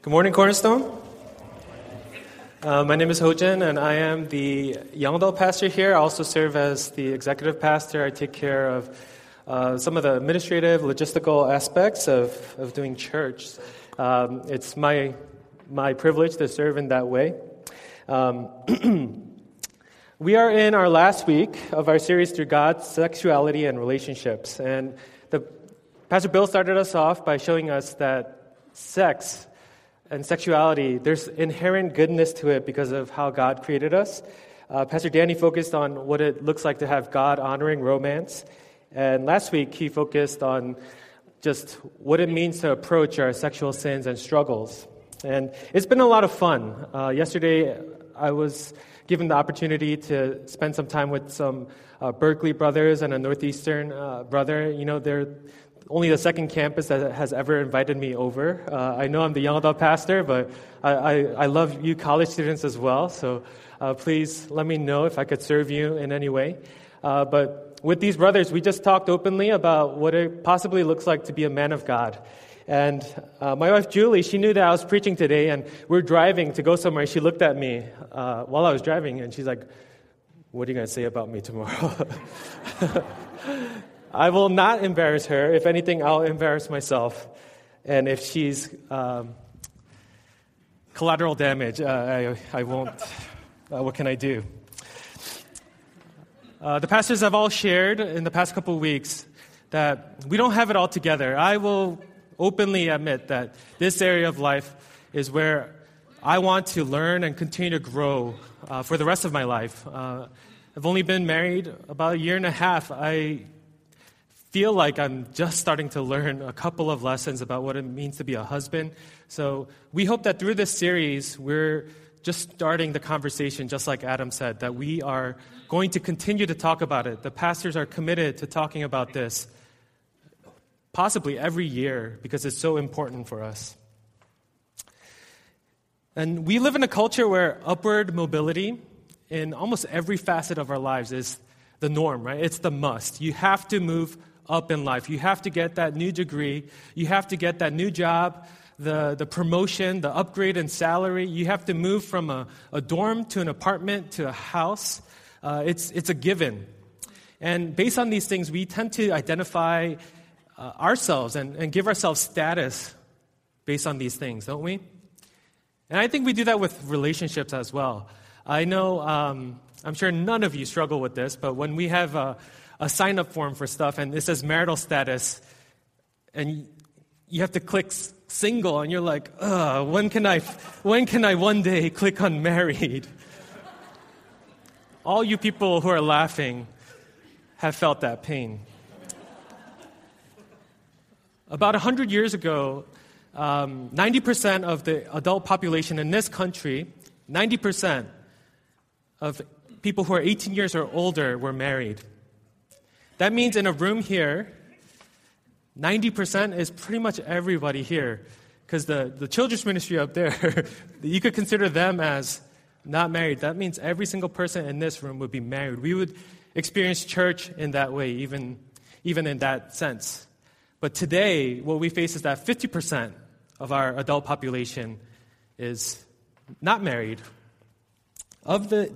Good morning, Cornerstone. My name is Ho-Jin, and I am the young adult pastor here. I also serve as the executive pastor. I take care of some of the administrative, logistical aspects of doing church. It's my privilege to serve in that way. We are in our last week of our series through God, Sexuality, and Relationships. And Pastor Bill started us off by showing us that sex and sexuality, there's inherent goodness to it because of how God created us. Pastor Danny focused on what it looks like to have God-honoring romance. And last week, he focused on just what it means to approach our sexual sins and struggles. And it's been a lot of fun. Yesterday, I was given the opportunity to spend some time with some Berkeley brothers and a Northeastern brother. You know, they're only the second campus that has ever invited me over. I know I'm the young adult pastor, but I love you college students as well. So please let me know if I could serve you in any way. But with these brothers, we just talked openly about what it possibly looks like to be a man of God. And my wife, Julie, she knew that I was preaching today, and we're driving to go somewhere. She looked at me while I was driving, and she's like, "What are you going to say about me tomorrow?" I will not embarrass her. If anything, I'll embarrass myself. And if she's collateral damage, I won't. What can I do? The pastors have all shared in the past couple of weeks that we don't have it all together. I will openly admit that this area of life is where I want to learn and continue to grow for the rest of my life. I've only been married about a year and a half. I feel like I'm just starting to learn a couple of lessons about what it means to be a husband. So we hope that through this series, we're just starting the conversation, just like Adam said, that we are going to continue to talk about it. The pastors are committed to talking about this possibly every year because it's so important for us. And we live in a culture where upward mobility in almost every facet of our lives is the norm, right? It's the must. You have to move up in life. You have to get that new degree. You have to get that new job, the promotion, the upgrade in salary. You have to move from a dorm to an apartment to a house. It's a given. And based on these things, we tend to identify ourselves and give ourselves status based on these things, don't we? And I think we do that with relationships as well. I know, I'm sure none of you struggle with this, but when we have a sign-up form for stuff and it says marital status, and you have to click single, and you're like, when can I one day click on married? All you people who are laughing have felt that pain. About 100 years ago, 90% of the adult population in this country, 90% of people who are 18 years or older were married. That means in a room here, 90% is pretty much everybody here. Because the children's ministry up there, you could consider them as not married. That means every single person in this room would be married. We would experience church in that way, even in that sense. But today, what we face is that 50% of our adult population is not married. Of that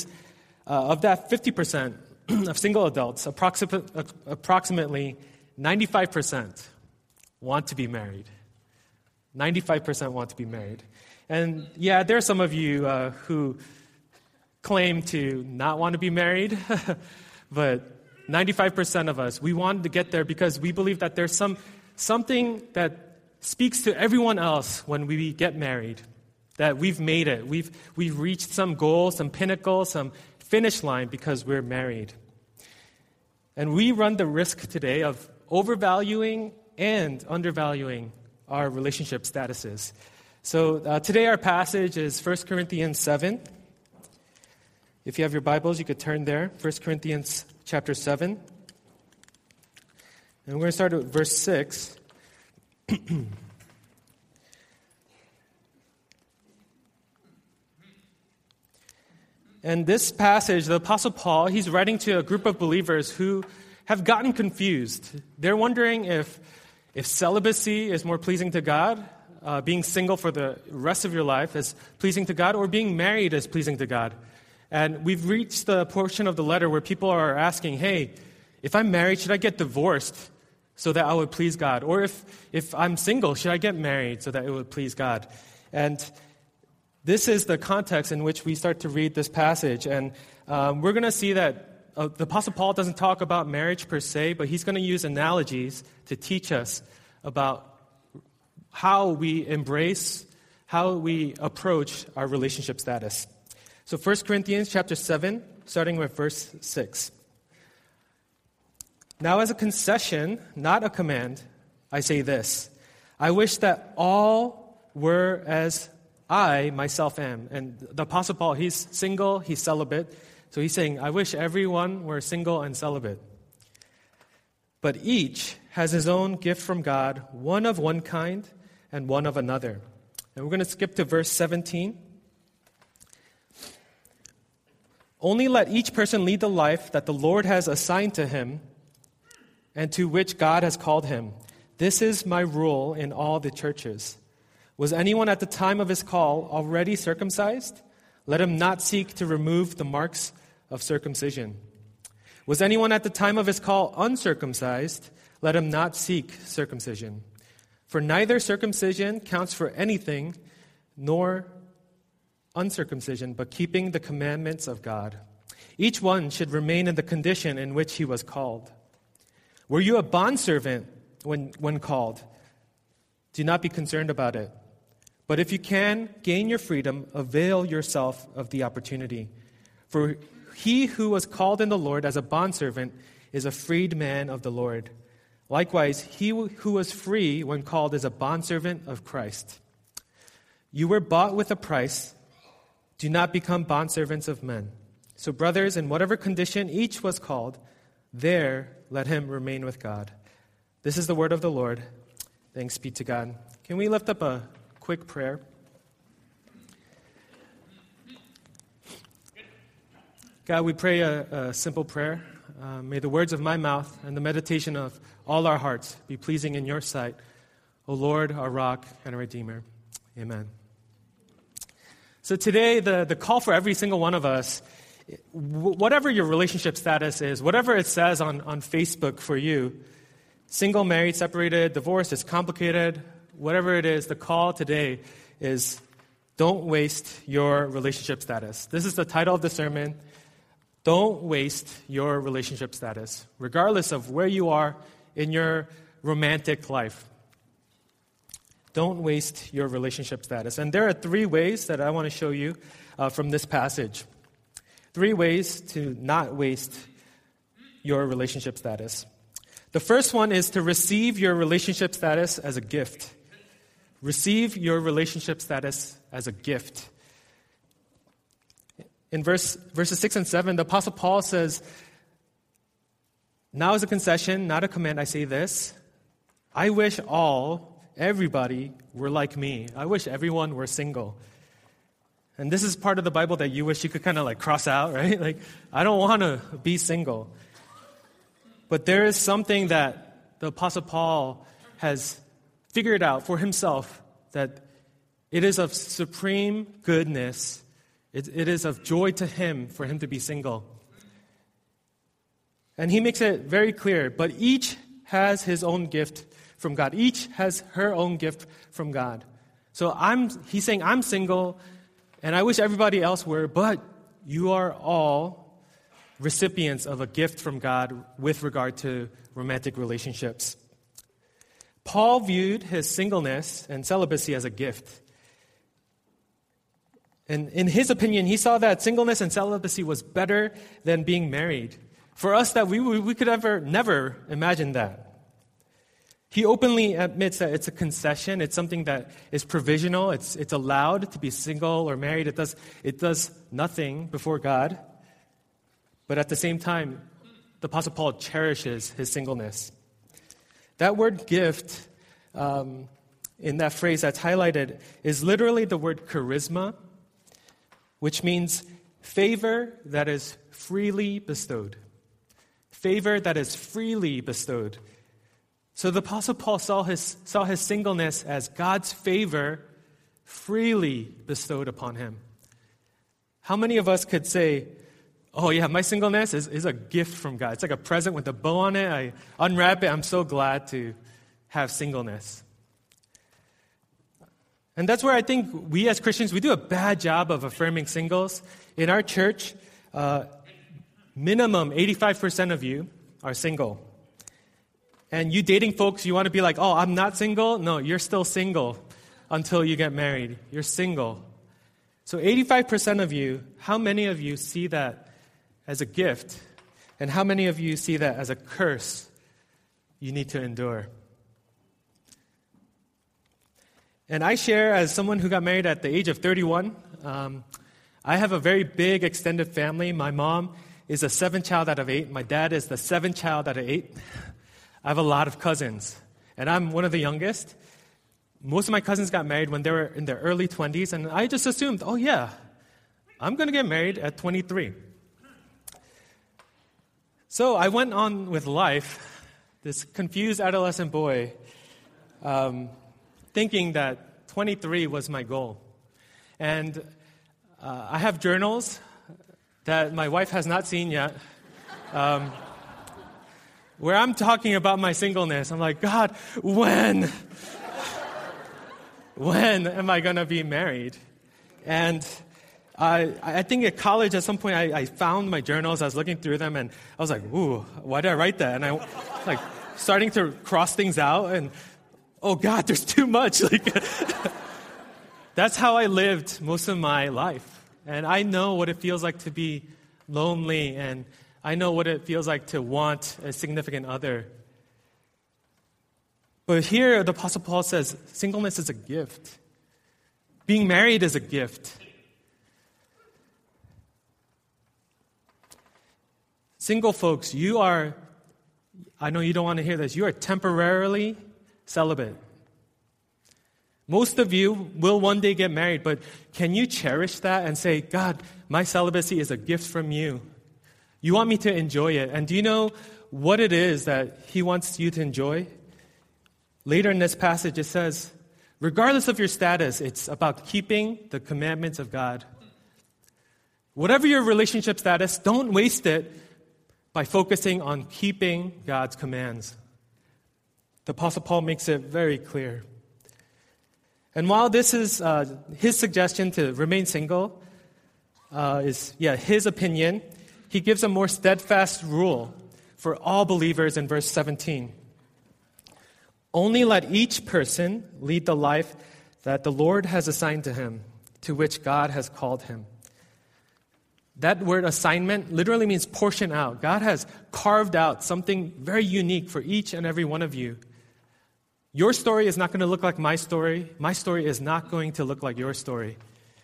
50% of single adults, approximately 95% want to be married. 95% want to be married. And yeah, there are some of you who claim to not want to be married, but 95% of us, we wanted to get there because we believe that there's something that speaks to everyone else when we get married, that we've made it. We've reached some goal, some pinnacle, some finish line because we're married. And we run the risk today of overvaluing and undervaluing our relationship statuses. So today our passage is 1 Corinthians 7. If you have your Bibles, you could turn there. 1 Corinthians chapter 7. And we're going to start at verse 6. And this passage, the Apostle Paul, he's writing to a group of believers who have gotten confused. They're wondering if celibacy is more pleasing to God, being single for the rest of your life as pleasing to God or being married as pleasing to God. And we've reached the portion of the letter where people are asking, hey, if I'm married, should I get divorced so that I would please God? Or if I'm single, should I get married so that it would please God? And this is the context in which we start to read this passage. And we're going to see that the Apostle Paul doesn't talk about marriage per se, but he's going to use analogies to teach us about how we embrace, how we approach our relationship status. So 1 Corinthians chapter 7, starting with verse 6. Now as a concession, not a command, I say this. I wish that all were as I myself am. And the Apostle Paul, he's single, he's celibate. So he's saying, I wish everyone were single and celibate. But each has his own gift from God, one of one kind and one of another. And we're going to skip to verse 17. Only let each person lead the life that the Lord has assigned to him and to which God has called him. This is my rule in all the churches. Was anyone at the time of his call already circumcised? Let him not seek to remove the marks of circumcision. Was anyone at the time of his call uncircumcised? Let him not seek circumcision. For neither circumcision counts for anything, nor uncircumcision, but keeping the commandments of God. Each one should remain in the condition in which he was called. Were you a bondservant when called? Do not be concerned about it. But if you can gain your freedom, avail yourself of the opportunity. For he who was called in the Lord as a bondservant is a freed man of the Lord. Likewise, he who was free when called is a bondservant of Christ. You were bought with a price. Do not become bondservants of men. So, brothers, in whatever condition each was called, there let him remain with God. This is the word of the Lord. Thanks be to God. Can we lift up a quick prayer? God, we pray a simple prayer. May the words of my mouth and the meditation of all our hearts be pleasing in your sight, O Lord, our rock and our Redeemer. Amen. So today, the call for every single one of us, whatever your relationship status is, whatever it says on Facebook for you, single, married, separated, divorced, it's complicated, whatever it is, the call today is don't waste your relationship status. This is the title of the sermon. Don't waste your relationship status, regardless of where you are in your romantic life. Don't waste your relationship status. And there are 3 ways that I want to show you from this passage. 3 ways to not waste your relationship status. The first one is to receive your relationship status as a gift. Receive your relationship status as a gift. In verses 6 and 7, the Apostle Paul says, now as a concession, not a command, I say this. I wish everybody were like me. I wish everyone were single. And this is part of the Bible that you wish you could kind of like cross out, right? Like, I don't want to be single. But there is something that the Apostle Paul has figured out for himself, that it is of supreme goodness. It is of joy to him for him to be single. And he makes it very clear, but each has his own gift from God. Each has her own gift from God. So he's saying, I'm single, and I wish everybody else were, but you are all recipients of a gift from God with regard to romantic relationships. Paul viewed his singleness and celibacy as a gift. And in his opinion, he saw that singleness and celibacy was better than being married. For us, that we could never imagine that. He openly admits that it's a concession. It's something that is provisional. It's allowed to be single or married. It does nothing before God. But at the same time, the Apostle Paul cherishes his singleness. That word gift, in that phrase that's highlighted, is literally the word charisma, which means favor that is freely bestowed. Favor that is freely bestowed. So the Apostle Paul saw his singleness as God's favor freely bestowed upon him. How many of us could say, oh yeah, my singleness is a gift from God. It's like a present with a bow on it. I unwrap it. I'm so glad to have singleness. And that's where I think we as Christians, we do a bad job of affirming singles. In our church, minimum 85% of you are single. And you dating folks, you want to be like, oh, I'm not single? No, you're still single until you get married. You're single. So 85% of you, how many of you see that as a gift? And how many of you see that as a curse you need to endure? And I share, as someone who got married at the age of 31, I have a very big extended family. My mom is the seventh child out of 8. My dad is the seventh child out of 8. I have a lot of cousins, and I'm one of the youngest. Most of my cousins got married when they were in their early 20s, and I just assumed, oh yeah, I'm going to get married at 23. So I went on with life, this confused adolescent boy, thinking that 23 was my goal. And I have journals that my wife has not seen yet, where I'm talking about my singleness. I'm like, God, when am I going to be married? And I think at college at some point I found my journals. I was looking through them and I was like, ooh, why did I write that? And I like starting to cross things out and, oh God, there's too much. Like, that's how I lived most of my life. And I know what it feels like to be lonely, and I know what it feels like to want a significant other. But here, the Apostle Paul says, singleness is a gift. Being married is a gift. Single folks, I know you don't want to hear this, you are temporarily celibate. Most of you will one day get married, but can you cherish that and say, God, my celibacy is a gift from you. You want me to enjoy it. And do you know what it is that He wants you to enjoy? Later in this passage, it says, regardless of your status, it's about keeping the commandments of God. Whatever your relationship status, don't waste it by focusing on keeping God's commands. The Apostle Paul makes it very clear. And while this is his suggestion to remain single, is his opinion, he gives a more steadfast rule for all believers in verse 17. Only let each person lead the life that the Lord has assigned to him, to which God has called him. That word assignment literally means portion out. God has carved out something very unique for each and every one of you. Your story is not going to look like my story. My story is not going to look like your story.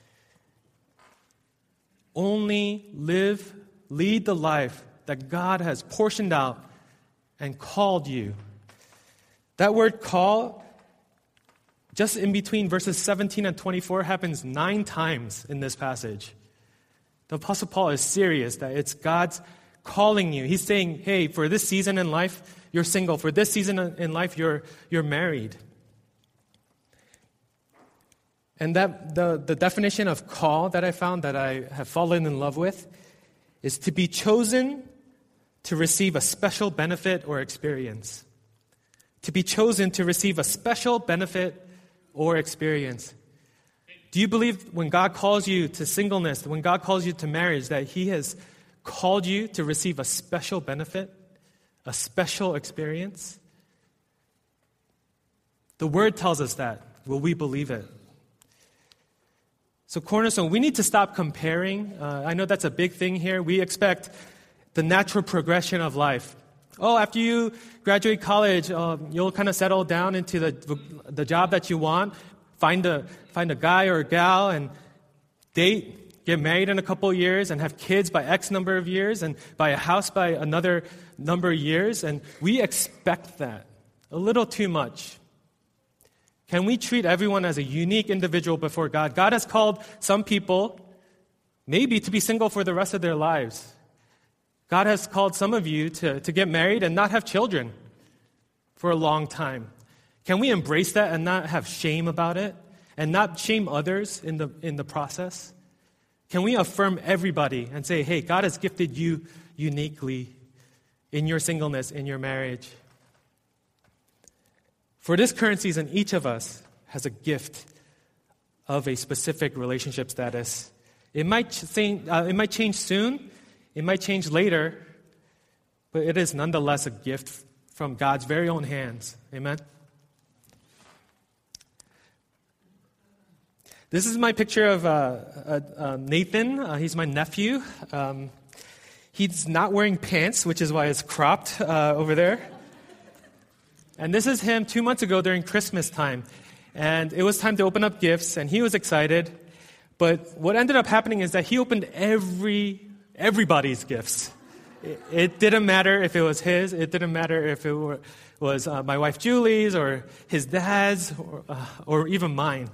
Only lead the life that God has portioned out and called you. That word call, just in between verses 17 and 24, happens 9 times in this passage. The Apostle Paul is serious that it's God's calling you. He's saying, hey, for this season in life, you're single. For this season in life, you're married. And that the definition of call that I found that I have fallen in love with is to be chosen to receive a special benefit or experience. To be chosen to receive a special benefit or experience. Do you believe when God calls you to singleness, when God calls you to marriage, that He has called you to receive a special benefit, a special experience? The Word tells us that. Will we believe it? So Cornerstone, we need to stop comparing. I know that's a big thing here. We expect the natural progression of life. Oh, after you graduate college, you'll kind of settle down into the job that you want, find a guy or a gal and date, get married in a couple of years and have kids by X number of years and buy a house by another number of years. And we expect that a little too much. Can we treat everyone as a unique individual before God? God has called some people maybe to be single for the rest of their lives. God has called some of you to get married and not have children for a long time? Can we embrace that and not have shame about it and not shame others in the process? Can we affirm everybody and say, hey, God has gifted you uniquely in your singleness, in your marriage? For this current season, each of us has a gift of a specific relationship status. It might change soon, it might change later, but it is nonetheless a gift from God's very own hands. Amen? This is my picture of Nathan. He's my nephew. He's not wearing pants, which is why it's cropped over there. And this is him 2 months ago during Christmas time. And it was time to open up gifts, and he was excited. But what ended up happening is that he opened everybody's gifts. It didn't matter if it was his. It didn't matter if it was my wife Julie's or his dad's or even mine.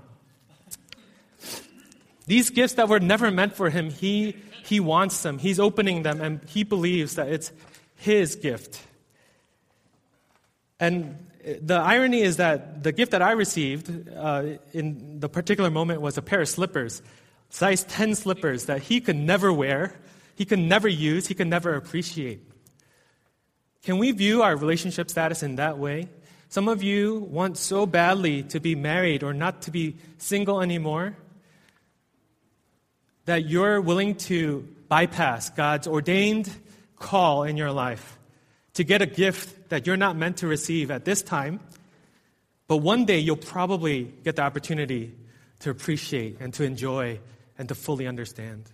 These gifts that were never meant for him, he wants them. He's opening them, and he believes that it's his gift. And the irony is that the gift that I received in the particular moment was a pair of slippers, size 10 slippers that he could never wear, he could never use, he could never appreciate. Can we view our relationship status in that way? Some of you want so badly to be married or not to be single anymore that you're willing to bypass God's ordained call in your life to get a gift that you're not meant to receive at this time, but one day you'll probably get the opportunity to appreciate and to enjoy and to fully understand.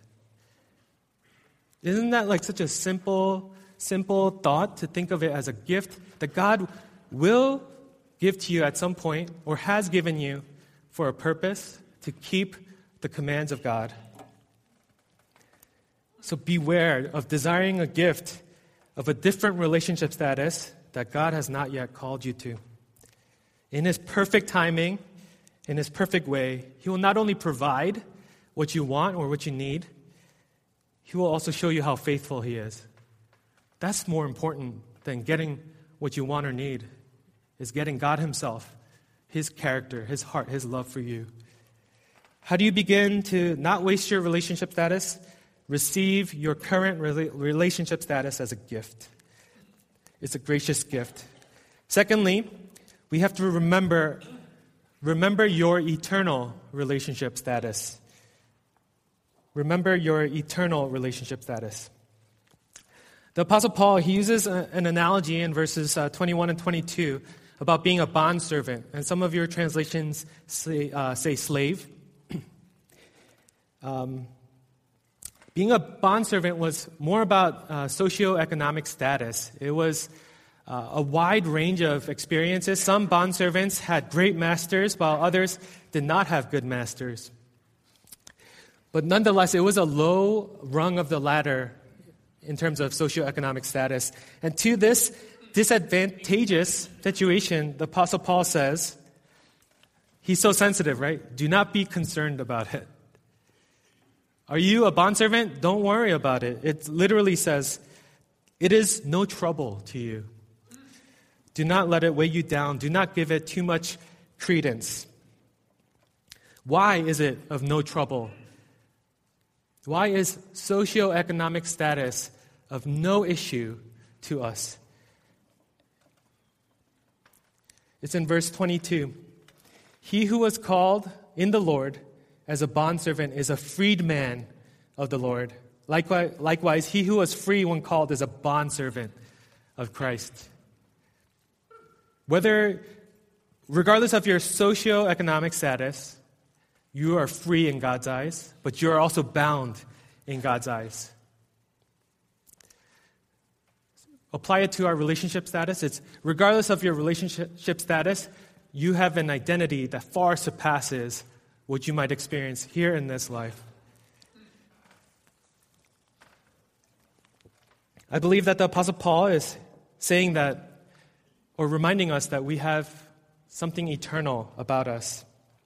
Isn't that like such a simple thought to think of it as a gift that God will give to you at some point or has given you for a purpose to keep the commands of God? So beware of desiring a gift of a different relationship status that God has not yet called you to. In His perfect timing, in His perfect way, He will not only provide what you want or what you need, He will also show you how faithful He is. That's more important than getting what you want or need, is getting God Himself, His character, His heart, His love for you. How do you begin to not waste your relationship status? Receive your current relationship status as a gift. It's a gracious gift. Secondly, we have to remember your eternal relationship status. Remember your eternal relationship status. The Apostle Paul, he uses an analogy in verses 21 and 22 about being a bondservant. And some of your translations say slave. Being a bondservant was more about socioeconomic status. It was a wide range of experiences. Some bondservants had great masters, while others did not have good masters. But nonetheless, it was a low rung of the ladder in terms of socioeconomic status. And to this disadvantageous situation, the Apostle Paul says, he's so sensitive, right? Do not be concerned about it. Are you a bondservant? Don't worry about it. It literally says, it is no trouble to you. Do not let it weigh you down. Do not give it too much credence. Why is it of no trouble? Why is socioeconomic status of no issue to us? It's in verse 22. He who was called in the Lord as a bondservant is a freedman of the Lord. Likewise, he who was free when called is a bondservant of Christ. Regardless of your socioeconomic status, you are free in God's eyes, but you are also bound in God's eyes. Apply it to our relationship status. It's regardless of your relationship status, you have an identity that far surpasses what you might experience here in this life. I believe that the Apostle Paul is saying that, or reminding us that we have something eternal about us.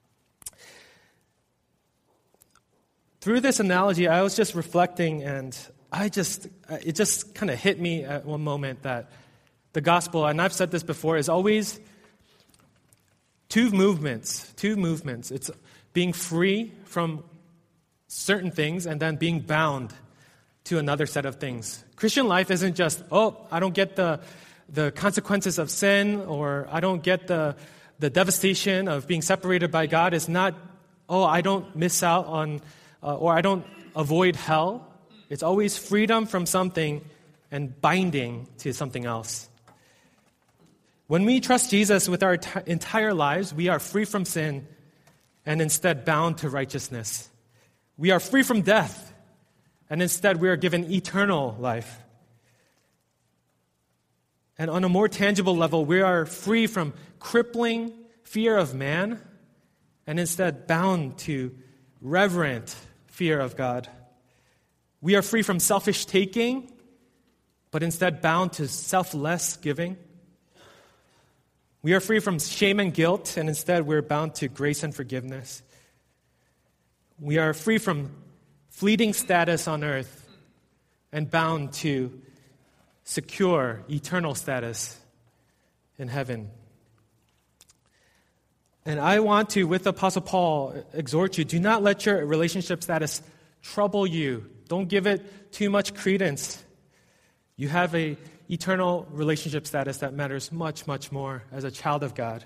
Through this analogy, I was just reflecting, and it just kind of hit me at one moment that the gospel, and I've said this before, is always two movements. It's being free from certain things and then being bound to another set of things. Christian life isn't just, I don't get the consequences of sin, or I don't get the devastation of being separated by God. It's not, I don't miss out on, or I don't avoid hell. It's always freedom from something and binding to something else. When we trust Jesus with our entire lives, we are free from sin and instead bound to righteousness. We are free from death, and instead we are given eternal life. And on a more tangible level, we are free from crippling fear of man and instead bound to reverent fear of God. We are free from selfish taking, but instead bound to selfless giving. We are free from shame and guilt, and instead we're bound to grace and forgiveness. We are free from fleeting status on earth and bound to secure eternal status in heaven. And I want to, with Apostle Paul, exhort you, do not let your relationship status trouble you. Don't give it too much credence. You have an eternal relationship status that matters much, much more as a child of God.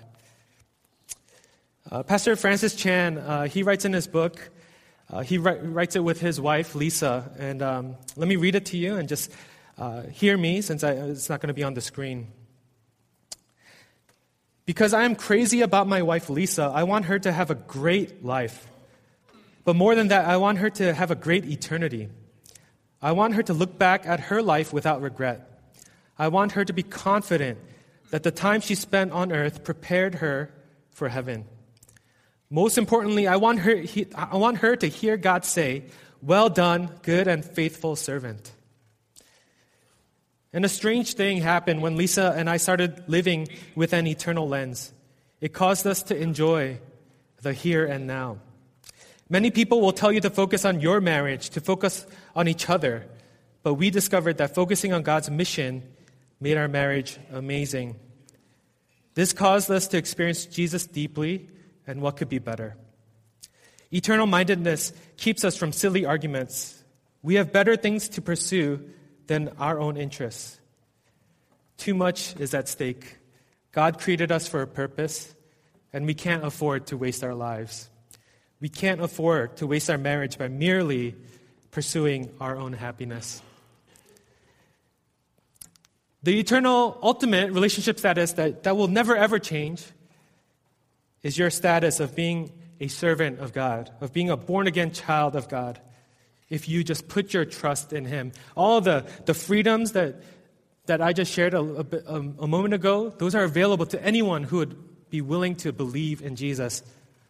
Pastor Francis Chan, he writes in his book, he writes it with his wife, Lisa. And let me read it to you and just hear me, since it's not going to be on the screen. Because I am crazy about my wife, Lisa, I want her to have a great life. But more than that, I want her to have a great eternity. I want her to look back at her life without regret. I want her to be confident that the time she spent on earth prepared her for heaven. Most importantly, I want her to hear God say, "Well done, good and faithful servant." And a strange thing happened when Lisa and I started living with an eternal lens. It caused us to enjoy the here and now. Many people will tell you to focus on your marriage, to focus on each other. But we discovered that focusing on God's mission made our marriage amazing. This caused us to experience Jesus deeply, and what could be better? Eternal mindedness keeps us from silly arguments. We have better things to pursue than our own interests. Too much is at stake. God created us for a purpose, and we can't afford to waste our lives. We can't afford to waste our marriage by merely pursuing our own happiness. The eternal, ultimate relationship status that will never ever change is your status of being a servant of God, of being a born-again child of God, if you just put your trust in Him. All the freedoms that I just shared a moment ago, those are available to anyone who would be willing to believe in Jesus.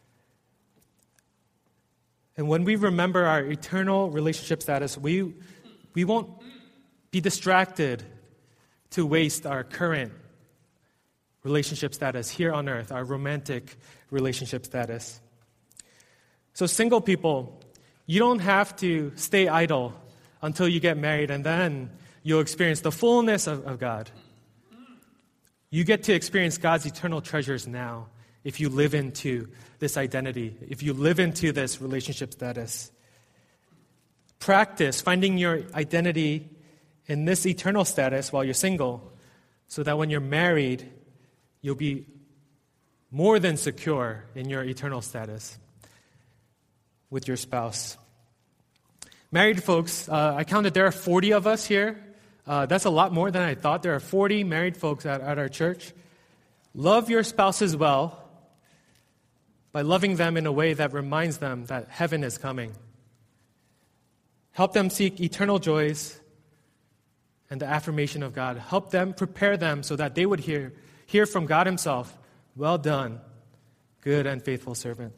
And when we remember our eternal relationship status, we won't be distracted to waste our current relationship status here on earth, our romantic relationship status. So single people, you don't have to stay idle until you get married, and then you'll experience the fullness of God. You get to experience God's eternal treasures now if you live into this identity, if you live into this relationship status. Practice finding your identity in this eternal status while you're single, so that when you're married, you'll be more than secure in your eternal status with your spouse. Married folks, I counted there are 40 of us here. That's a lot more than I thought. There are 40 married folks at our church. Love your spouses well by loving them in a way that reminds them that heaven is coming. Help them seek eternal joys and the affirmation of God. Help them, prepare them so that they would hear from God Himself, "Well done, good and faithful servant."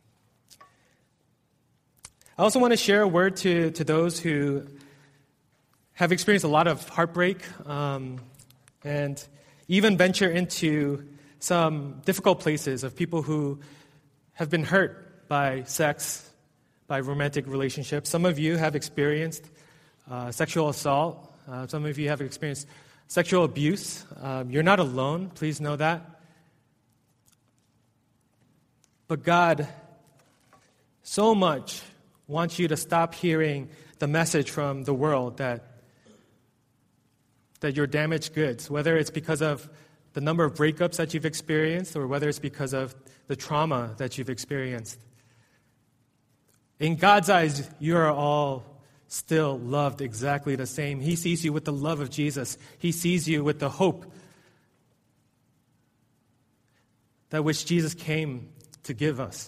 I also want to share a word to those who have experienced a lot of heartbreak and even venture into some difficult places of people who have been hurt by sex, by romantic relationships. Some of you have experienced sexual assault. Some of you have experienced sexual abuse. You're not alone. Please know that. But God so much wants you to stop hearing the message from the world that you're damaged goods, whether it's because of the number of breakups that you've experienced or whether it's because of the trauma that you've experienced. In God's eyes, you are all still loved exactly the same. He sees you with the love of Jesus. He sees you with the hope that which Jesus came to give us.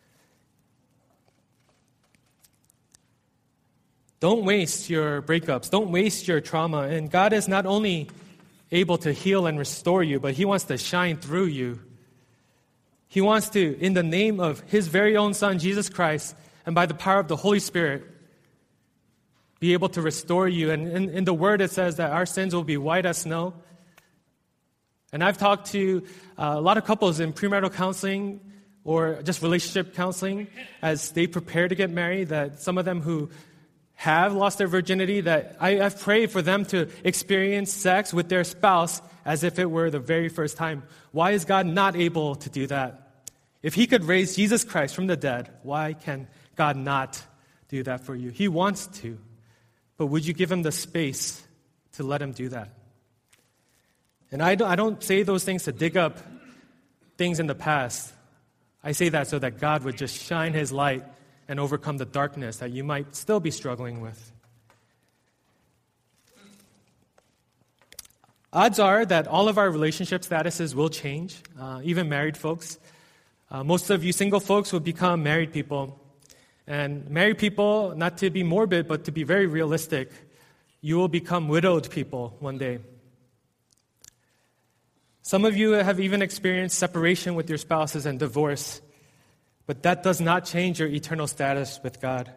Don't waste your breakups. Don't waste your trauma. And God is not only able to heal and restore you, but He wants to shine through you. He wants to, in the name of His very own Son, Jesus Christ, and by the power of the Holy Spirit, be able to restore you. And in the Word it says that our sins will be white as snow. And I've talked to a lot of couples in premarital counseling or just relationship counseling as they prepare to get married, that some of them who have lost their virginity, that I've prayed for them to experience sex with their spouse as if it were the very first time. Why is God not able to do that? If He could raise Jesus Christ from the dead, why can God not do that for you? He wants to. But would you give Him the space to let Him do that? And I don't say those things to dig up things in the past. I say that so that God would just shine His light and overcome the darkness that you might still be struggling with. Odds are that all of our relationship statuses will change, even married folks. Most of you single folks will become married people. And married people, not to be morbid, but to be very realistic, you will become widowed people one day. Some of you have even experienced separation with your spouses and divorce, but that does not change your eternal status with God.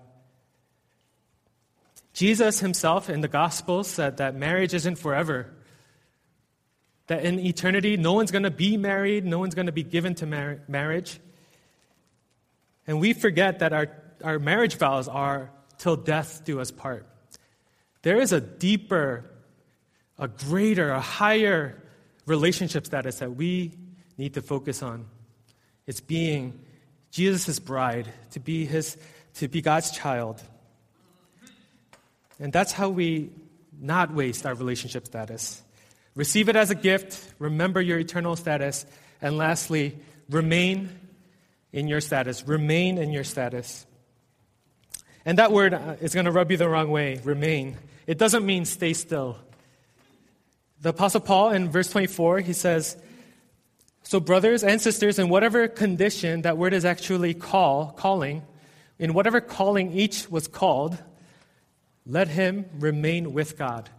Jesus Himself in the Gospels said that marriage isn't forever, that in eternity no one's going to be married, no one's going to be given to marriage. And we forget that our marriage vows are till death do us part. There is a deeper, a greater, a higher relationship status that we need to focus on. It's being Jesus' bride, to be God's child. And that's how we not waste our relationship status. Receive it as a gift, remember your eternal status, and lastly, remain in your status. Remain in your status. And that word is going to rub you the wrong way, remain. It doesn't mean stay still. The Apostle Paul in verse 24, he says, "So brothers and sisters, in whatever condition that word is actually calling, in whatever calling each was called, let him remain with God."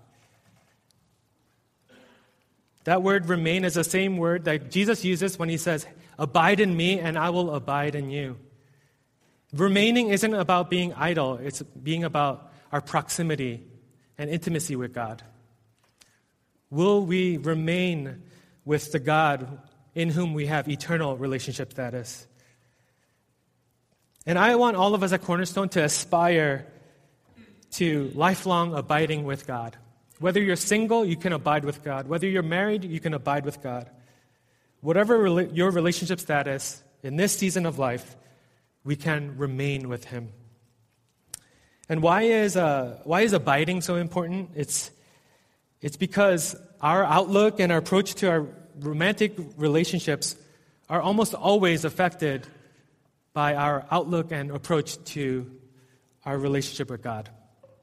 That word remain is the same word that Jesus uses when He says, "Abide in me and I will abide in you." Remaining isn't about being idle. It's being about our proximity and intimacy with God. Will we remain with the God in whom we have eternal relationship status? And I want all of us at Cornerstone to aspire to lifelong abiding with God. Whether you're single, you can abide with God. Whether you're married, you can abide with God. Whatever your relationship status in this season of life, we can remain with Him. And why is abiding so important? It's because our outlook and our approach to our romantic relationships are almost always affected by our outlook and approach to our relationship with God.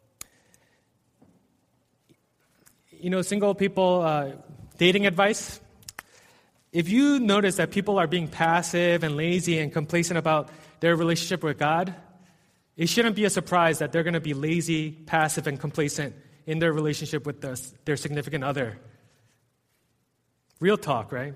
You know, single people, dating advice. If you notice that people are being passive and lazy and complacent about their relationship with God, it shouldn't be a surprise that they're going to be lazy, passive, and complacent in their relationship with their significant other. Real talk, right?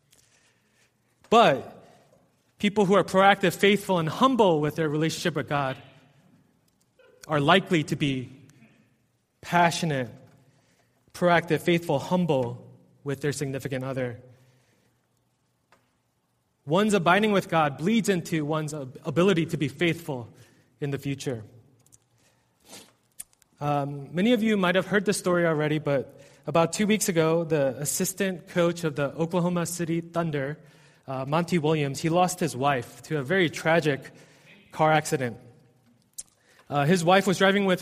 But people who are proactive, faithful, and humble with their relationship with God are likely to be passionate, proactive, faithful, humble with their significant other. One's abiding with God bleeds into one's ability to be faithful in the future. Many of you might have heard this story already, but About 2 weeks ago, the assistant coach of the Oklahoma City Thunder, Monty Williams, he lost his wife to a very tragic car accident. His wife was driving with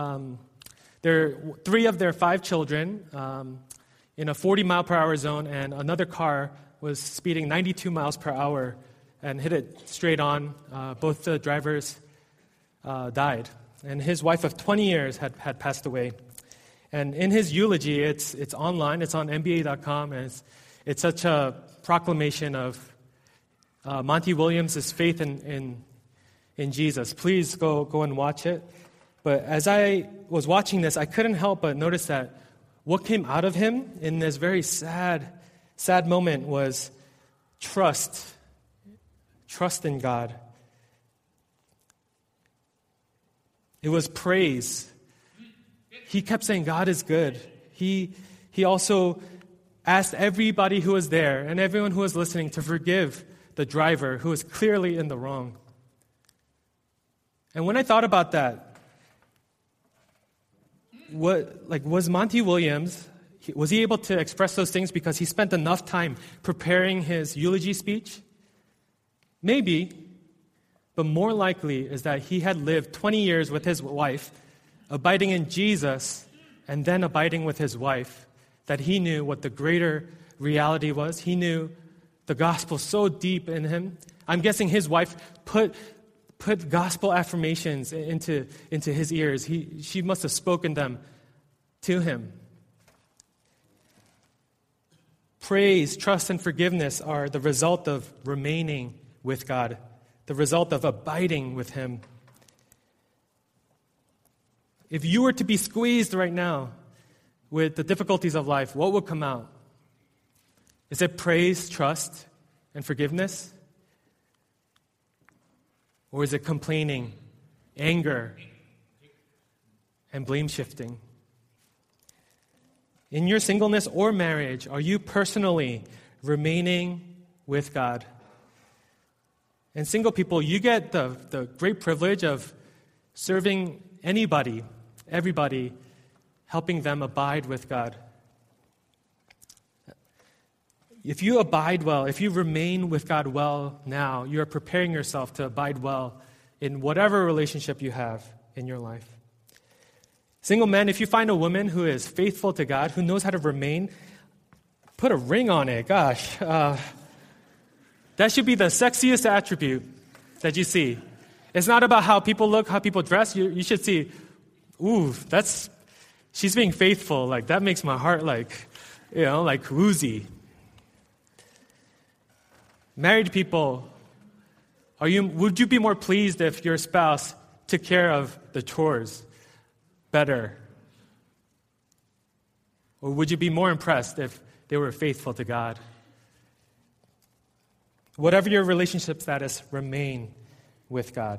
three of their 5 children in a 40-mile-per-hour zone, and another car was speeding 92 miles per hour and hit it straight on. Both the drivers died, and his wife of 20 years had passed away. And in his eulogy, it's online, it's on NBA.com, and it's such a proclamation of Monty Williams' faith in Jesus. Please go and watch it. But as I was watching this, I couldn't help but notice that what came out of him in this very sad moment was trust in God. It was praise. He kept saying God is good. He also asked everybody who was there and everyone who was listening to forgive the driver who was clearly in the wrong. And when I thought about that, was Monty Williams, was he able to express those things because he spent enough time preparing his eulogy speech? Maybe, but more likely is that he had lived 20 years with his wife, abiding in Jesus, and then abiding with his wife, that he knew what the greater reality was. He knew the gospel so deep in him. I'm guessing his wife put gospel affirmations into his ears. She must have spoken them to him. Praise, trust, and forgiveness are the result of remaining with God, the result of abiding with Him. If you were to be squeezed right now with the difficulties of life, what would come out? Is it praise, trust, and forgiveness? Or is it complaining, anger, and blame shifting? In your singleness or marriage, are you personally remaining with God? And single people, you get the great privilege of serving anybody, everybody, helping them abide with God. If you abide well, if you remain with God well now, you are preparing yourself to abide well in whatever relationship you have in your life. Single men, if you find a woman who is faithful to God, who knows how to remain, put a ring on it. Gosh, that should be the sexiest attribute that you see. It's not about how people look, how people dress. You should see, ooh, she's being faithful. Like, that makes my heart like woozy. Married people, would you be more pleased if your spouse took care of the chores better? Or would you be more impressed if they were faithful to God? Whatever your relationship status, remain with God.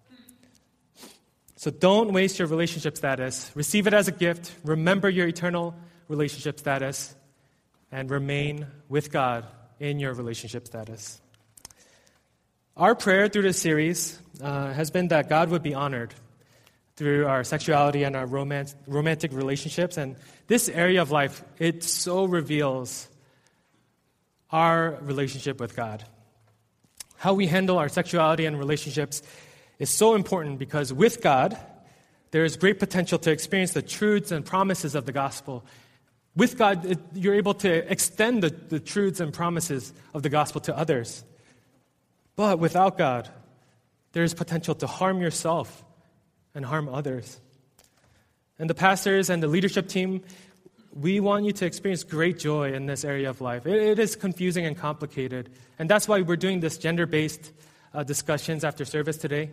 So don't waste your relationship status. Receive it as a gift. Remember your eternal relationship status. And remain with God in your relationship status. Our prayer through this series has been that God would be honored through our sexuality and our romantic relationships. And this area of life, it so reveals our relationship with God. How we handle our sexuality and relationships is so important because with God, there is great potential to experience the truths and promises of the gospel. With God, you're able to extend the truths and promises of the gospel to others. But without God, there is potential to harm yourself and harm others. And the pastors and the leadership team, we want you to experience great joy in this area of life. It is confusing and complicated. And that's why we're doing this gender-based discussions after service today.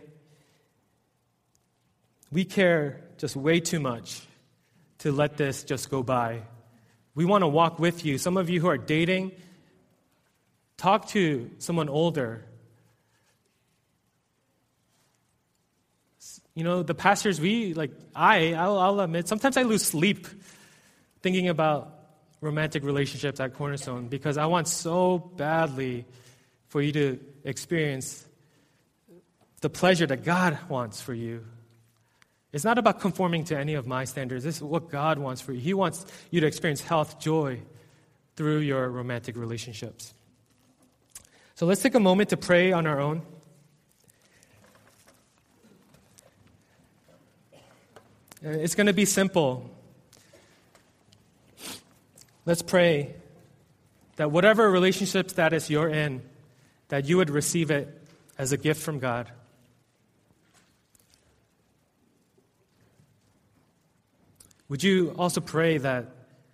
We care just way too much to let this just go by. We want to walk with you. Some of you who are dating, talk to someone older. You know, the pastors, I'll admit, sometimes I lose sleep thinking about romantic relationships at Cornerstone because I want so badly for you to experience the pleasure that God wants for you. It's not about conforming to any of my standards. This is what God wants for you. He wants you to experience health, joy through your romantic relationships. So let's take a moment to pray on our own. It's going to be simple. Let's pray that whatever relationship status you're in, that you would receive it as a gift from God. Would you also pray that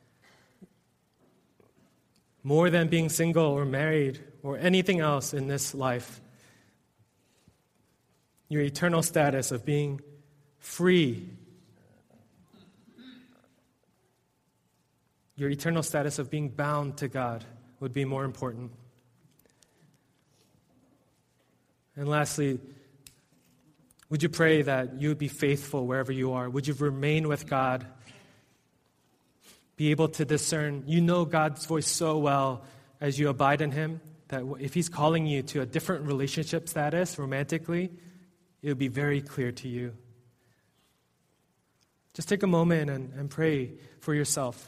more than being single or married or anything else in this life, your eternal status of being free, your eternal status of being bound to God would be more important? And lastly, would you pray that you would be faithful wherever you are? Would you remain with God? Be able to discern, you know God's voice so well as you abide in Him, that if He's calling you to a different relationship status romantically, it will be very clear to you. Just take a moment and pray for yourself.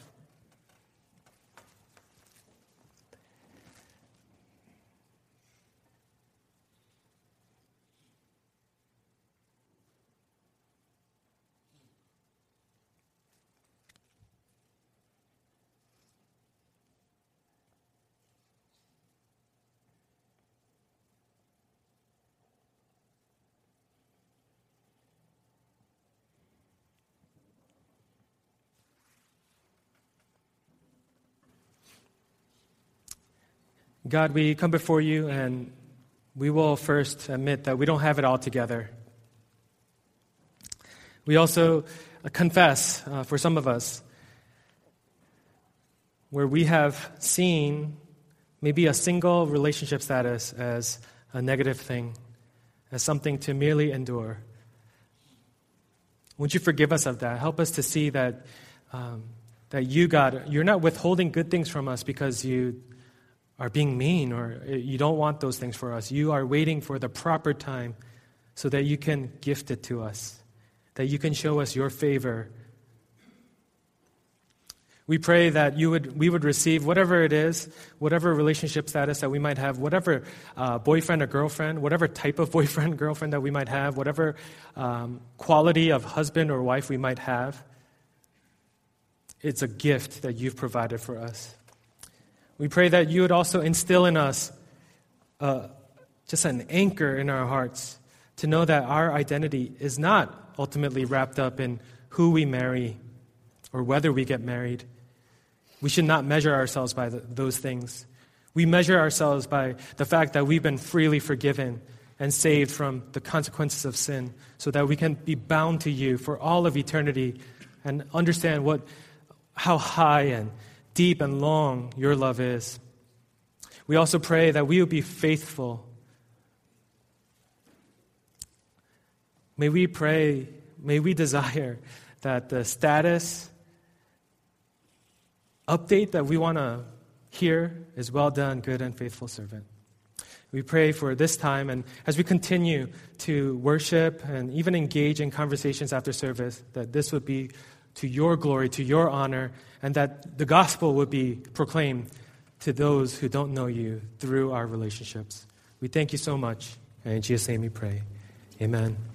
God, we come before you and we will first admit that we don't have it all together. We also confess, for some of us, where we have seen maybe a single relationship status as a negative thing, as something to merely endure. Won't you forgive us of that? Help us to see that you, God, you're not withholding good things from us because you are being mean or you don't want those things for us. You are waiting for the proper time so that you can gift it to us, that you can show us your favor. We pray that we would receive whatever it is, whatever relationship status that we might have, whatever boyfriend or girlfriend, whatever type of boyfriend, girlfriend that we might have, whatever quality of husband or wife we might have. It's a gift that you've provided for us. We pray that you would also instill in us just an anchor in our hearts to know that our identity is not ultimately wrapped up in who we marry or whether we get married. We should not measure ourselves by those things. We measure ourselves by the fact that we've been freely forgiven and saved from the consequences of sin so that we can be bound to you for all of eternity and understand how high and deep and long your love is. We also pray that we will be faithful. May we desire that the status update that we want to hear is well done, good and faithful servant. We pray for this time, and as we continue to worship and even engage in conversations after service, that this would be to your glory, to your honor, and that the gospel would be proclaimed to those who don't know you through our relationships. We thank you so much, and in Jesus' name we pray. Amen.